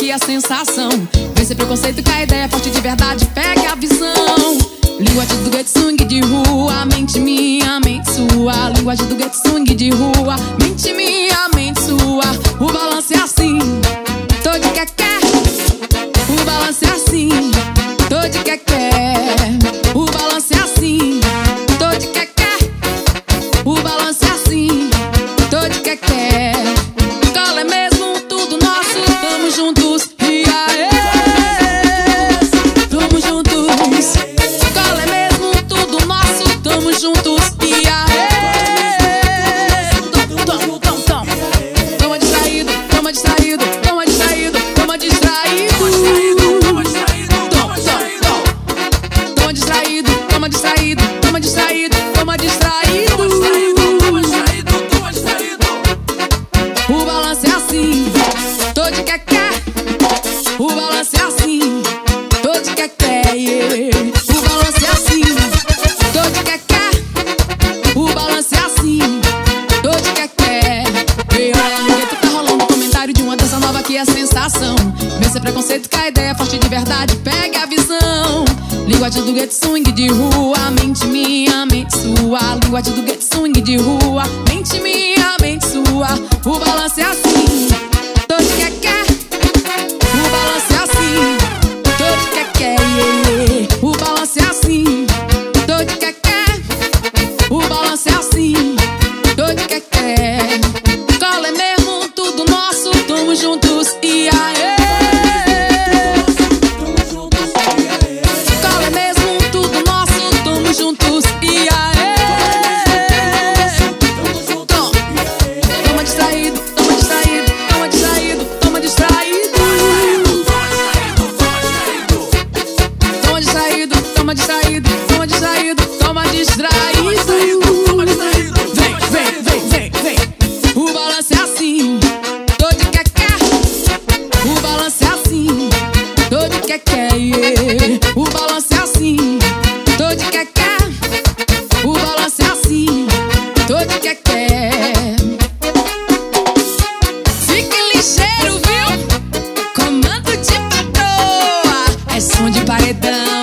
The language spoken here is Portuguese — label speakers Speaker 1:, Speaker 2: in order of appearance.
Speaker 1: aqui a sensação. Vence preconceito com a ideia forte de verdade, pegue a visão. Linguagem do gueto, swing de rua, mente minha, mente sua. Linguagem do gueto, swing de rua, mente minha, mente sua. O balanço é assim, tô de quer. O balanço é assim, tô de quer. O balanço é assim, tô de quer. O balanço é assim, tô de quer. Cola é mesmo tudo nosso, tamo juntos e aê, tamo juntos. Cola é mesmo tudo nosso, tamo juntos e aê. Toma distraído, toma distraído, toma distraído, toma distraído. Toma distraído, toma distraído, toma distraído, toma distraído. O balanço é assim, tô de quer. O balanço é assim, tô de quer. O balanço é assim, tô de quer. O balanço é assim, tô de quer. Olha no gueto, tá rolando comentário de uma dança nova que é sensação. Vence preconceito com a ideia forte de verdade, pegue a visão. Linguagem do gueto, swing de rua, mente minha, mente sua. Linguagem do gueto, swing de rua, mente minha, mente sua. O balanço é assim, tô de quer. O balanço é assim, tô de quer. O balanço é assim, tô de quer. O balanço é assim, tô de quer. Cola é mesmo tudo nosso, tamo juntos e aê. Cola é mesmo tudo nosso, tamo juntos e aê. Toma distraído, toma distraído, toma distraído, toma distraído. Toma distraído, toma distraído, toma distraído, toma distraído. Vem. O balanço é assim, tô de quer. O balanço é assim, tô de quer. O balanço é assim, tô de quer. O balanço é assim, tô de quer. Fique ligeiro, viu? Comando de patroa, é som de paredão.